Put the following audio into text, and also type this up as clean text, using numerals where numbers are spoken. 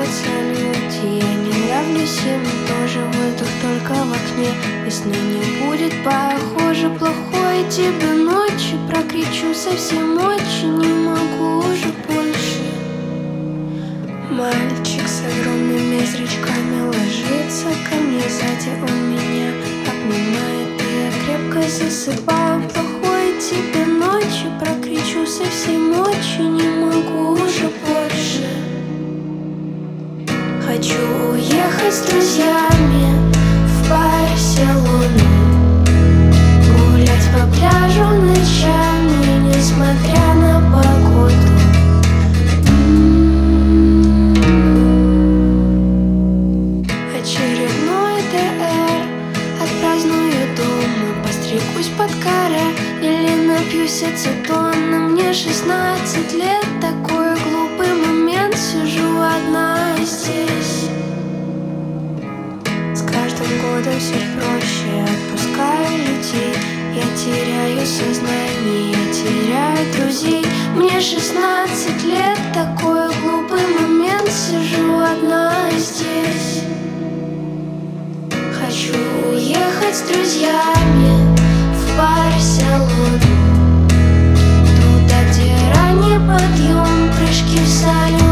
салюте. Я не нравлюсь им, тоже воздух только в окне. Весны не будет, похоже, плохой тебе ночи. Прокричу совсем очень, не могу уже больше. Мальчик с огромными зрачками ложится ко мне сзади, он меня обнимает, и я крепко засыпаю. Плохой тебе ночи, прокричу совсем очень, не могу уже больше. Хочу уехать с друзьями в Барселону, гулять по пляжу ночами, несмотря на погоду. Очередной ТР отпраздную дома, постригусь под каре или напьюсь ацетона. Мне 16 лет, такой глупый момент, сижу одна здесь. С каждым годом все проще, отпускаю людей. Я теряю сознание, я теряю друзей. Мне 16 лет, такой глупый момент, сижу одна здесь. Хочу уехать с друзьями в Барселону, туда, где ранний подъем, прыжки в салют.